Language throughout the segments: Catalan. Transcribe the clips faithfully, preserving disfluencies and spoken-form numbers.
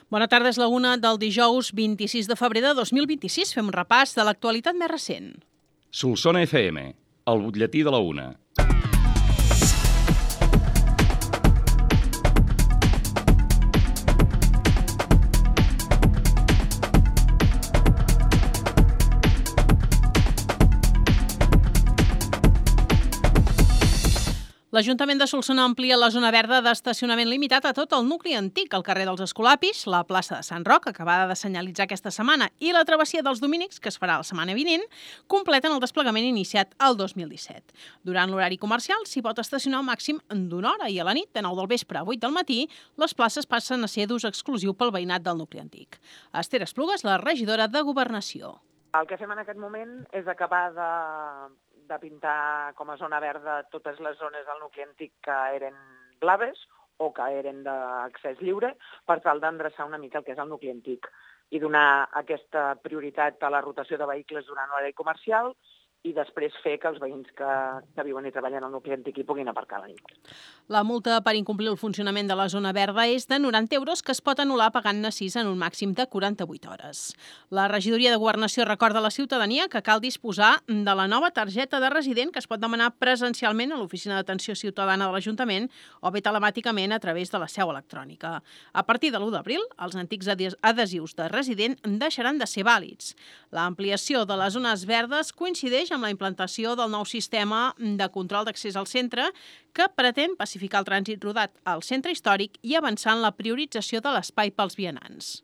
Bona tarda, és la una del dijous vint-i-sis de febrer de dos mil vint-i-sis. Fem un repàs de l'actualitat més recent. Solsona F M, el butlletí de la una. L'Ajuntament de Solsona amplia la zona verda d'estacionament limitat a tot el nucli antic, el carrer dels Escolapis, la plaça de Sant Roc, acabada de senyalitzar aquesta setmana, i la travessia dels Domínics, que es farà la setmana vinent, completen el desplegament iniciat el dos mil disset. Durant l'horari comercial s'hi pot estacionar un màxim d'una hora i a la nit, de nou del vespre a vuit del matí, les places passen a ser d'ús exclusiu pel veïnat del nucli antic. Esther Esplugues, la regidora de Governació. El que fem en aquest moment és acabar de... de pintar com a zona verda totes les zones del nucli antic que eren blaves o que eren d'accés lliure per tal d'endreçar una mica el que és el nucli antic i donar aquesta prioritat a la rotació de vehicles durant l'horari comercial i després fer que els veïns que, que viuen i treballen al nucli antic hi puguin aparcar a la nit. La multa per incomplir el funcionament de la zona verda és de noranta euros que es pot anul·lar pagant-ne sis en un màxim de quaranta-vuit hores. La regidoria de Governació recorda a la ciutadania que cal disposar de la nova targeta de resident que es pot demanar presencialment a l'Oficina d'Atenció Ciutadana de l'Ajuntament o bé telemàticament a través de la seu electrònica. A partir de l'u d'abril, els antics adhesius de resident deixaran de ser vàlids. L'ampliació de les zones verdes coincideix amb la implantació del nou sistema de control d'accés al centre que pretén pacificar el trànsit rodat al centre històric i avançar en la priorització de l'espai pels vianants.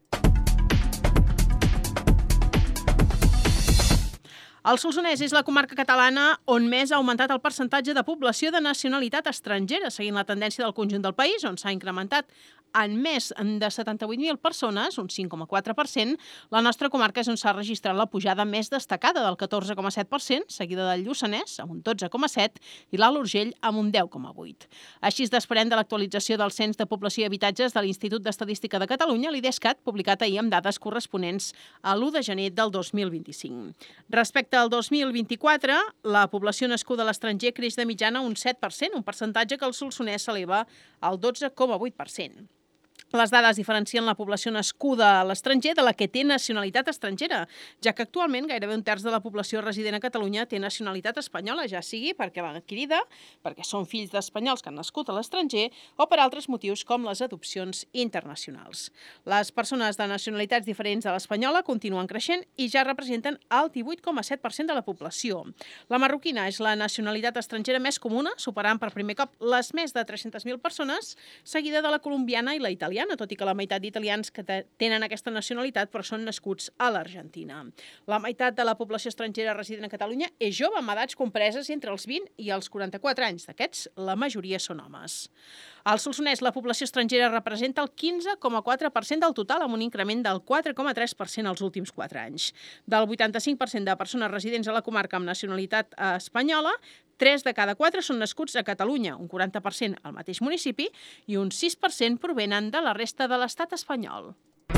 El Solsonès és la comarca catalana on més ha augmentat el percentatge de població de nacionalitat estrangera, seguint la tendència del conjunt del país, on s'ha incrementat en més de setanta-vuit mil persones, un cinc coma quatre per cent. La nostra comarca és on s'ha registrat la pujada més destacada, del catorze coma set per cent, seguida del Lluçanès, amb un dotze coma set, i l'Alt Urgell, amb un deu coma vuit. Així es desprèn de l'actualització del Cens de Població i Habitatges de l'Institut d'Estadística de Catalunya, l'IDESCAT, publicat ahir amb dades corresponents a l'u de gener del dos mil vint-i-cinc. Respecte al dos mil vint-i-quatre, la població nascuda a l'estranger creix de mitjana un set per cent, un percentatge que el Solsonès s'eleva al dotze coma vuit per cent. Les dades diferencien la població nascuda a l'estranger de la que té nacionalitat estrangera, ja que actualment gairebé un terç de la població resident a Catalunya té nacionalitat espanyola, ja sigui perquè l'han adquirida, perquè són fills d'espanyols que han nascut a l'estranger o per altres motius com les adopcions internacionals. Les persones de nacionalitats diferents de l'espanyola continuen creixent i ja representen el divuit coma set per cent de la població. La marroquina és la nacionalitat estrangera més comuna, superant per primer cop les més de tres-centes mil persones, seguida de la colombiana i la italiana, tot i que la meitat d'italians que tenen aquesta nacionalitat però són nascuts a l'Argentina. La meitat de la població estrangera resident a Catalunya és jove, amb edats compreses entre els vint i els quaranta-quatre anys. D'aquests, la majoria són homes. Al Solsonès, la població estrangera representa el quinze coma quatre per cent del total, amb un increment del quatre coma tres per cent els últims quatre anys. Del vuitanta-cinc per cent de persones residents a la comarca amb nacionalitat espanyola, tres de cada quatre són nascuts a Catalunya, un quaranta per cent al mateix municipi i un sis per cent provenen de la resta de l'estat espanyol.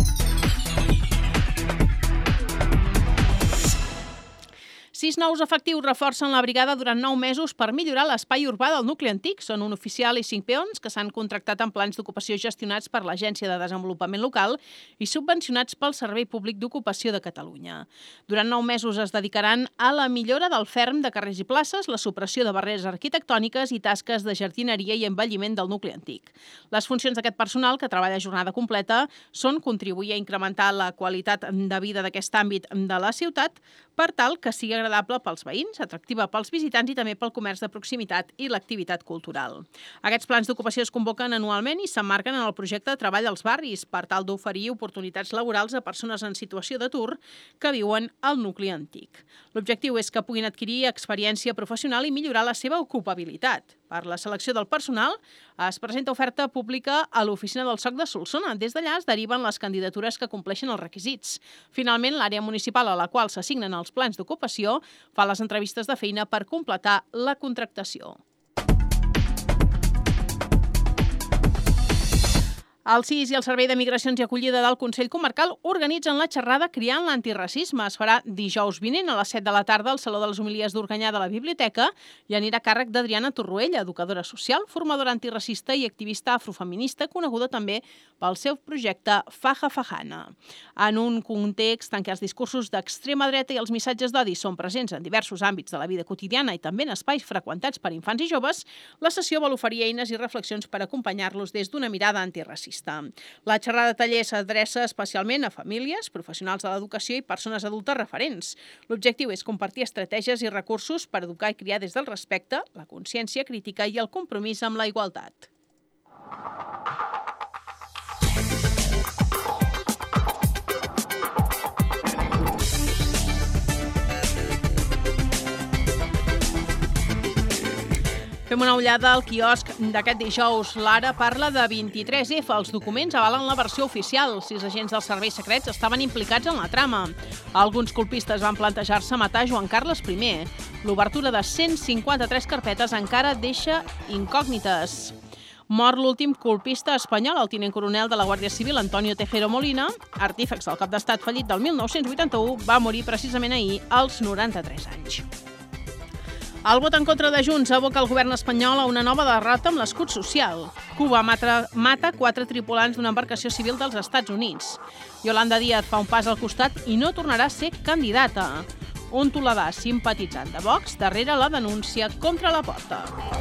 Sis nous efectius reforcen la brigada durant nou mesos per millorar l'espai urbà del nucli antic. Són un oficial i cinc peons que s'han contractat en plans d'ocupació gestionats per l'Agència de Desenvolupament Local i subvencionats pel Servei Públic d'Ocupació de Catalunya. Durant nou mesos es dedicaran a la millora del ferm de carrers i places, la supressió de barreres arquitectòniques i tasques de jardineria i embelliment del nucli antic. Les funcions d'aquest personal, que treballa a jornada completa, són contribuir a incrementar la qualitat de vida d'aquest àmbit de la ciutat per tal que sigui agradable pels veïns, atractiva pels visitants i també pel comerç de proximitat i l'activitat cultural. Aquests plans d'ocupació es convoquen anualment i s'emmarquen en el projecte de treball als barris per tal d'oferir oportunitats laborals a persones en situació d'atur que viuen al nucli antic. L'objectiu és que puguin adquirir experiència professional i millorar la seva ocupabilitat. Per la selecció del personal es presenta oferta pública a l'oficina del S O C de Solsona. Des d'allà es deriven les candidatures que compleixen els requisits. Finalment, l'àrea municipal a la qual s'assignen els plans d'ocupació fa les entrevistes de feina per completar la contractació. El C I S i el Servei de Migracions i Acollida del Consell Comarcal organitzen la xerrada Criant l'Antiracisme. Es farà dijous vinent a les set de la tarda al Saló de les Homilies d'Organyà de la Biblioteca i anirà a càrrec d'Adriana Torroella, educadora social, formadora antiracista i activista afrofeminista, coneguda també pel seu projecte Faja Fajana. En un context en què els discursos d'extrema dreta i els missatges d'odi són presents en diversos àmbits de la vida quotidiana i també en espais freqüentats per infants i joves, la sessió vol oferir eines i reflexions per acompanyar-los des d'una mirada antiracista. La xerrada taller s'adreça especialment a famílies, professionals de l'educació i persones adultes referents. L'objectiu és compartir estratègies i recursos per educar i criar des del respecte, la consciència crítica i el compromís amb la igualtat. Fem una ullada al quiosc d'aquest dijous. L'Ara parla de vint-i-tres efa. Els documents avalen la versió oficial. Sis agents dels serveis secrets estaven implicats en la trama. Alguns colpistes van plantejar-se matar Joan Carles primer. L'obertura de cent cinquanta-tres carpetes encara deixa incògnites. Mor l'últim colpista espanyol, el tinent coronel de la Guàrdia Civil, Antonio Tejero Molina, artífex del cop d'estat fallit del mil nou-cents vuitanta-u, va morir precisament ahir als noranta-tres anys. El vot en contra de Junts aboca el govern espanyol a una nova derrota amb l'escut social. Cuba mata, mata quatre tripulants d'una embarcació civil dels Estats Units. Yolanda Díaz fa un pas al costat i no tornarà a ser candidata. Un toledà simpatitzant de Vox darrere la denúncia contra la Porta.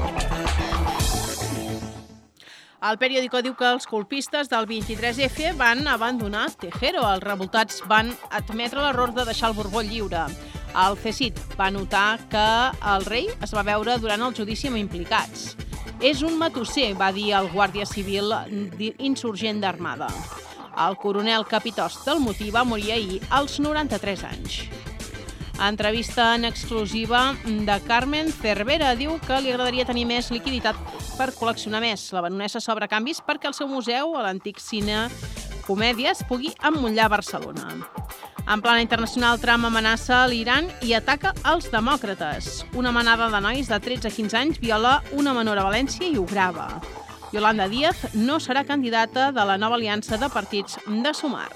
El periòdico diu que els colpistes del vint-i-tres efa van abandonar Tejero. Els revoltats van admetre l'error de deixar el Borbó lliure. El C S I T va notar que el rei es va veure durant el judici amb implicats. És un matusser, va dir el guàrdia civil insurgent d'Armada. El coronel capitost del motí va morir ahir als noranta-tres anys. Entrevista en exclusiva de Carmen Cervera. Diu que li agradaria tenir més liquiditat per col·leccionar més. La baronessa s'obre canvis perquè el seu museu, a l'antic cine Comèdia, es pugui emmotlar a Barcelona. En plana internacional, Trump amenaça l'Iran i ataca els demòcrates. Una manada de nois de tretze a quinze anys viola una menor a València i ho grava. Yolanda Díaz no serà candidata de la nova aliança de partits de Sumar.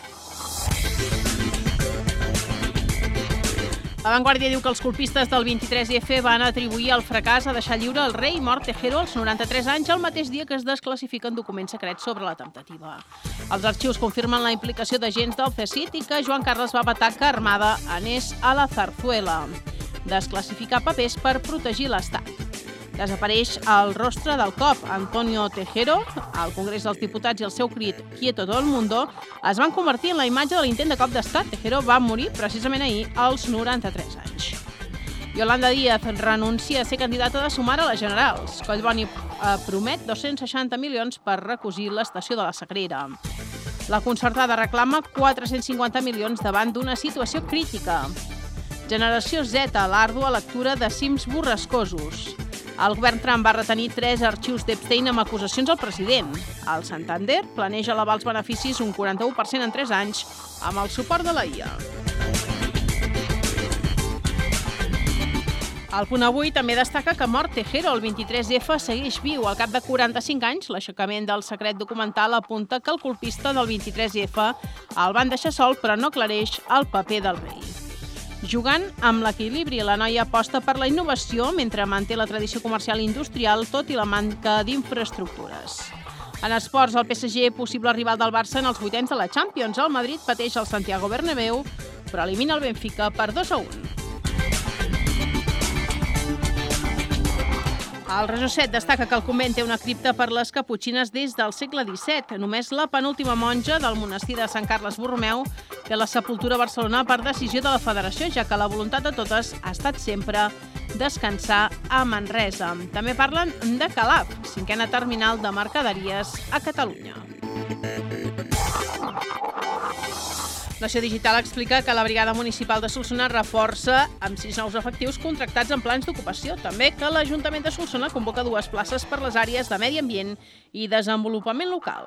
La Vanguardia diu que els colpistes del vint-i-tres efa van atribuir el fracàs a deixar lliure el rei mort Tejero als noranta-tres anys, el mateix dia que es desclassifiquen documents secrets sobre la temptativa. Els arxius confirmen la implicació d'agents del C S I T i que Joan Carles va vetar que Armada anés a la Zarzuela. Desclassificar papers per protegir l'Estat. Desapareix el rostre del cop. Antonio Tejero, al Congrés dels Diputats i el seu crit «Quieto todo el mundo» es van convertir en la imatge de l'intent de cop d'estat. Tejero va morir precisament ahir als noranta-tres anys. Yolanda Díaz renuncia a ser candidata de Sumar a les generals. Collboni promet dos-cents seixanta milions per recosir l'estació de la Sagrera. La concertada reclama quatre-cents cinquanta milions davant d'una situació crítica. Generació Z, l'àrdua lectura de cims borrascosos. El govern Trump va retenir tres arxius d'Epstein amb acusacions al president. El Santander planeja elevar els beneficis un quaranta-u per cent en tres anys amb el suport de la I A. El Punt Avui també destaca que mort Tejero, el vint-i-tres efa, segueix viu. Al cap de quaranta-cinc anys, l'aixecament del secret documental apunta que el colpista del vint-i-tres efa el van deixar sol, però no aclareix el paper del rei. Jugant amb l'equilibri, la noia aposta per la innovació mentre manté la tradició comercial i industrial, tot i la manca d'infraestructures. En esports, el P S G, possible rival del Barça en els vuitens de la Champions. El Madrid pateix el Santiago Bernabéu, però elimina el Benfica per dos a un. El Rajó set destaca que el convent té una cripta per les caputxines des del segle disset. Només la penúltima monja del monestir de Sant Carles Borromeu té la sepultura a Barcelona per decisió de la Federació, ja que la voluntat de totes ha estat sempre descansar a Manresa. També parlen de Calaf, cinquena terminal de mercaderies a Catalunya. Nació Digital explica que la Brigada Municipal de Solsona reforça amb sis nous efectius contractats en plans d'ocupació. També que l'Ajuntament de Solsona convoca dues places per les àrees de medi ambient i desenvolupament local.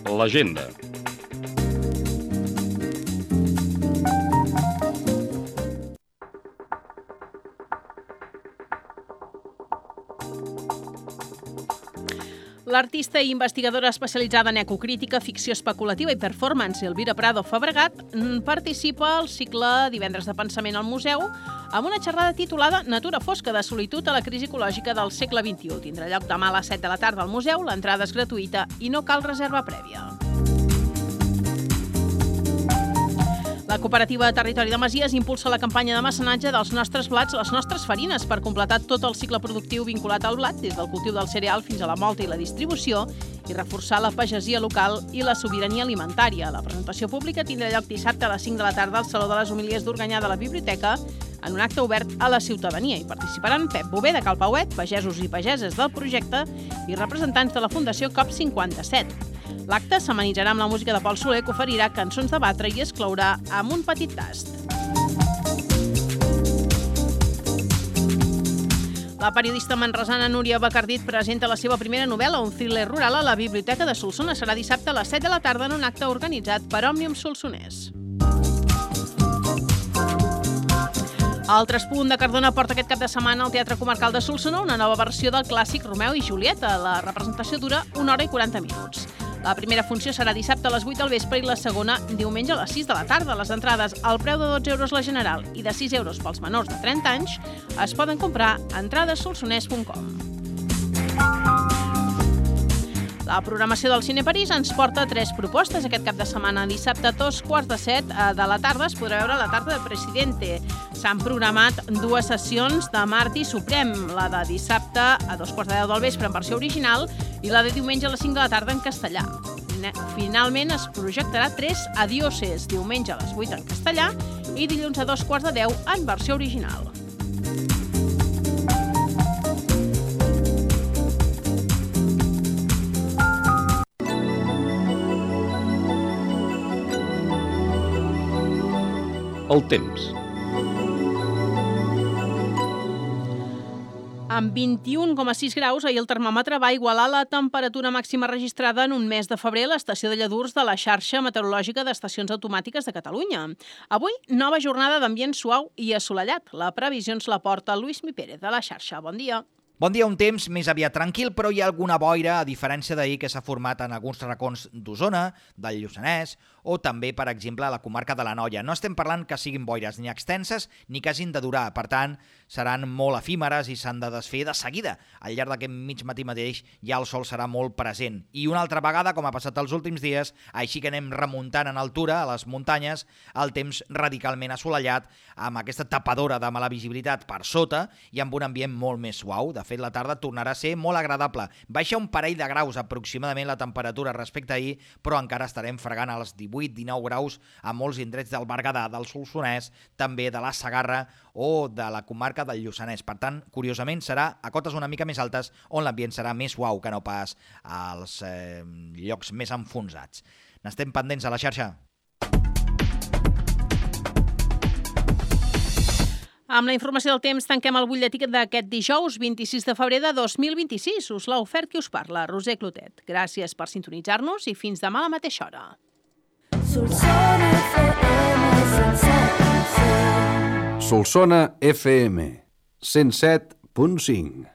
l'agenda. L'artista i investigadora especialitzada en ecocrítica, ficció especulativa i performance, Elvira Prado Fabregat, participa al cicle Divendres de Pensament al Museu amb una xerrada titulada Natura fosca de solitud a la crisi ecològica del segle vint-i-u. Tindrà lloc demà a les set de la tarda al museu, l'entrada és gratuïta i no cal reserva prèvia. La cooperativa de Territori de Masies impulsa la campanya de mecenatge dels nostres blats, les nostres farines, per completar tot el cicle productiu vinculat al blat, des del cultiu del cereal fins a la mòlta i la distribució, i reforçar la pagesia local i la sobirania alimentària. La presentació pública tindrà lloc dissabte a les cinc de la tarda al Saló de les Homilies d'Organyà de la Biblioteca, en un acte obert a la ciutadania. Hi participaran Pep Bové de Cal Pauet, pagesos i pageses del projecte i representants de la Fundació COP cinquanta-set. L'acte s'amenitzarà amb la música de Pol Soler, que oferirà cançons de batre i es clourà amb un petit tast. La periodista manresana Núria Bacardit presenta la seva primera novel·la, un thriller rural, a la Biblioteca de Solsona. Serà dissabte a les set de la tarda en un acte organitzat per Òmnium Solsonès. El Traspunt de Cardona porta aquest cap de setmana al Teatre Comarcal de Solsona una nova versió del clàssic Romeu i Julieta. La representació dura una hora i quaranta minuts. La primera funció serà dissabte a les vuit del vespre i la segona diumenge a les sis de la tarda. Les entrades al preu de dotze euros la general i de sis euros pels menors de trenta anys es poden comprar a entrades solsonès punt com. La programació del Cine París ens porta tres propostes aquest cap de setmana. Dissabte a dos quarts de set de la tarda es podrà veure La tarda del Presidente. S'han programat dues sessions de Martí Suprem, la de dissabte a dos quarts de deu del vespre en versió original i la de diumenge a les cinc de la tarda en castellà. Finalment es projectarà Tres Adioses, diumenge a les vuit en castellà i dilluns a dos quarts de deu en versió original. El temps. Amb vint-i-un coma sis graus, ahir el termòmetre va igualar la temperatura màxima registrada en un mes de febrer a l'estació de lladurs de la xarxa meteorològica d'estacions automàtiques de Catalunya. Avui, nova jornada d'ambient suau i assolellat. La previsió ens la porta Lluís Mi Pérez, de la xarxa. Bon dia. Bon dia, un temps més aviat tranquil, però hi ha alguna boira, a diferència d'ahir, que s'ha format en alguns racons d'Osona, del Lluçanès, o també, per exemple, a la comarca de l'Anoia. No estem parlant que siguin boires ni extenses ni que hagin de durar, per tant, seran molt efímeres i s'han de desfer de seguida. Al llarg d'aquest mig matí mateix ja el sol serà molt present. I una altra vegada, com ha passat els últims dies, així que anem remuntant en altura, a les muntanyes, el temps radicalment assolellat, amb aquesta tapadora de mala visibilitat per sota i amb un ambient molt més suau. De fet, la tarda tornarà a ser molt agradable. Baixa un parell de graus aproximadament la temperatura respecte a ahir, però encara estarem fregant als divuit dinou graus a molts indrets del Berguedà, del Solsonès, també de la Segarra o de la comarca del Lluçanès. Per tant, curiosament, serà a cotes una mica més altes on l'ambient serà més suau que no pas als eh, llocs més enfonsats. N'estem pendents a la xarxa. Amb la informació del temps tanquem el butlletí d'aquest dijous vint-i-sis de febrer de dos mil vint-i-sis. Us l'ha ofert qui us parla, Roser Clotet. Gràcies per sintonitzar-nos i fins demà a la mateixa hora. Solsona F M cent set punt cinc. Solsona F M cent set punt cinc.